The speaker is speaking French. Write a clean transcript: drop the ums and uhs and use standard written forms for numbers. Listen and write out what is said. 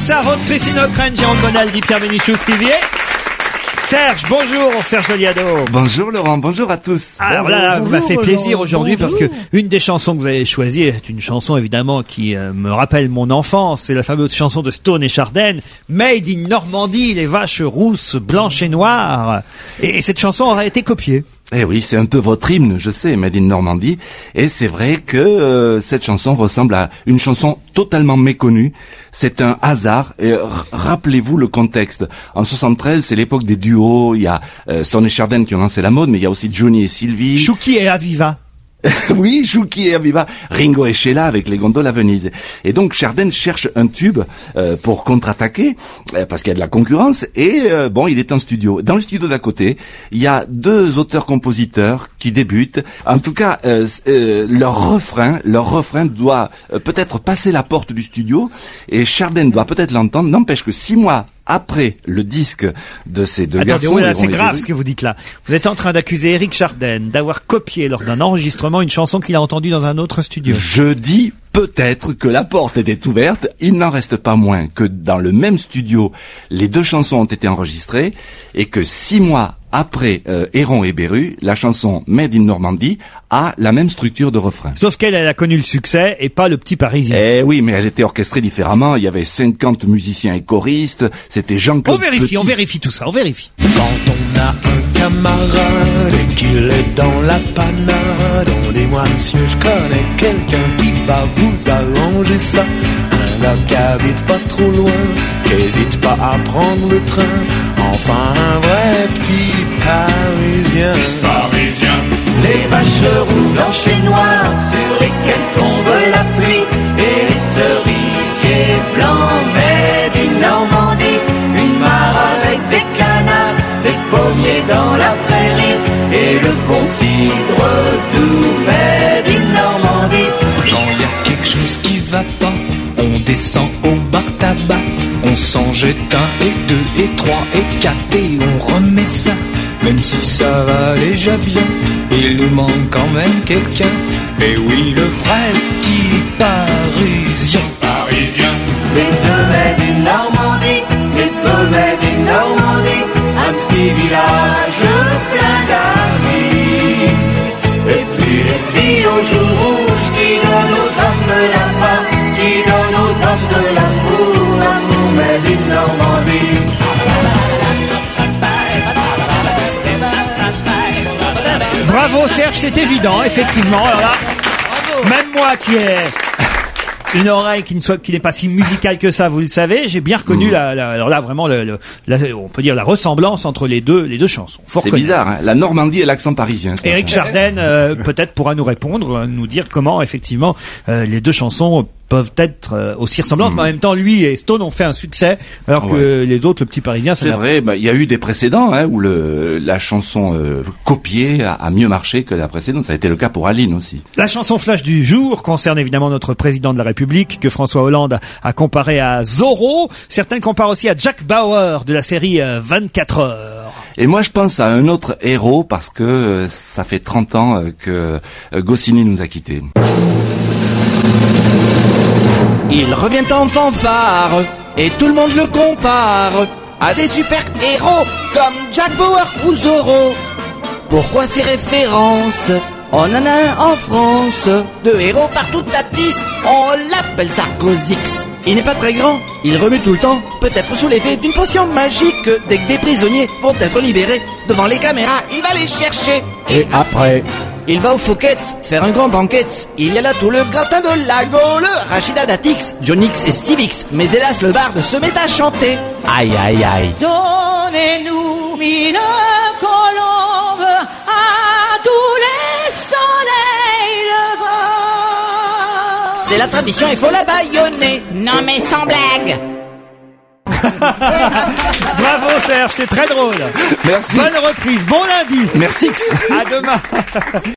ça, Rod Christine O'Krent, Jérôme Bonaldi, Pierre Bénichou, Stevie. Serge, bonjour, Serge Doliado. Bonjour Laurent, bonjour à tous. Alors là, vous m'avez fait plaisir aujourd'hui parce que une des chansons que vous avez choisies est une chanson évidemment qui me rappelle mon enfance. C'est la fameuse chanson de Stone et Chardin, Made in Normandie, les vaches rousses, blanches et noires. Et cette chanson aurait été copiée. Eh oui, c'est un peu votre hymne, je sais, Made in Normandie. Et c'est vrai que cette chanson ressemble à une chanson totalement méconnue. C'est un hasard. Et rappelez-vous le contexte. En 73, c'est l'époque des duos. Il y a Stone et Chardin qui ont lancé la mode, mais il y a aussi Johnny et Sylvie. Chouki et Aviva. Oui, Chouki et Aviva, Ringo et Sheila avec les gondoles à Venise. Et donc Chardin cherche un tube pour contre-attaquer parce qu'il y a de la concurrence. Et bon, il est en studio. Dans le studio d'à côté, il y a deux auteurs-compositeurs qui débutent. En tout cas, leur refrain doit peut-être passer la porte du studio et Chardin doit peut-être l'entendre. N'empêche que 6 mois après le disque de ces deux garçons... Attendez, c'est grave ce que vous dites là. Vous êtes en train d'accuser Eric Chardin d'avoir copié lors d'un enregistrement une chanson qu'il a entendue dans un autre studio. Je dis peut-être que la porte était ouverte. Il n'en reste pas moins que dans le même studio, les deux chansons ont été enregistrées et que 6 mois après Héron et Beru, la chanson Made in Normandie a la même structure de refrain. Sauf qu'elle a connu le succès et pas le petit Parisien. Eh oui, mais elle était orchestrée différemment. Il y avait 50 musiciens et choristes. C'était Jean-Claude Petit. On vérifie tout ça, on vérifie. Quand on a un camarade et qu'il est dans la panade, on dit moi monsieur, je connais quelqu'un qui va vous arranger ça. Un gars qui habite pas trop loin, qui hésite pas à prendre le train. Enfin un vrai petit Parisien. Les vaches rousses, blanches et noires sur lesquelles tombe la pluie, et les cerisiers blancs made in Normandie. Une mare avec des canards, des pommiers dans la prairie, et le bon cidre doux made in Normandie. Quand y a quelque chose qui va pas, on descend au bar tabac. On s'en jette 1 et 2 et 3 et 4 et on remet ça. Même si ça va déjà bien, il nous manque quand même quelqu'un. Et oui, le vrai petit Parisien. Les œufs made in Normandie, les œufs made in Normandie. Un petit village plein d'amis. Et puis les petits aux joues rouges qui donnent aux hommes de la peur, qui donnent aux hommes de l'amour, l'amour made in Normandie. Bravo Serge, c'est évident, effectivement. Alors là, même moi qui ai une oreille qui n'est pas si musicale que ça, vous le savez, j'ai bien reconnu alors là vraiment on peut dire la ressemblance entre les deux chansons. C'est bizarre, hein, la Normandie et l'accent parisien. Eric Chardin peut-être pourra nous répondre, nous dire comment effectivement les deux chansons peuvent être aussi ressemblantes, mais en même temps, lui et Stone ont fait un succès, alors que les autres, le petit Parisien, c'est vrai. Il y a eu des précédents où la chanson copiée a mieux marché que la précédente. Ça a été le cas pour Aline aussi. La chanson flash du jour concerne évidemment notre président de la République, que François Hollande a comparé à Zorro. Certains comparent aussi à Jack Bauer de la série 24 heures. Et moi, je pense à un autre héros parce que ça fait 30 ans que Goscinny nous a quittés. Il revient en fanfare et tout le monde le compare à des super-héros comme Jack Bauer ou Zorro. Pourquoi ces références? On en a un en France, 2 héros partout tatis, on l'appelle Sarkozix. Il n'est pas très grand, il remue tout le temps, peut-être sous l'effet d'une potion magique. Dès que des prisonniers vont être libérés, devant les caméras, il va les chercher. Et après, il va au Fouquet's faire un grand banquet. Il y a là tout le gratin de la Gaule, Rachida Datix, Jonix et Stevix. Mais hélas, le barde se met à chanter. Aïe, aïe, aïe. Donnez-nous une colombe à tous les soleils levants. C'est la tradition, il faut la bâillonner. Non mais sans blague. Bravo Serge, c'est très drôle. Merci. Bonne reprise, bon lundi. Merci. À demain.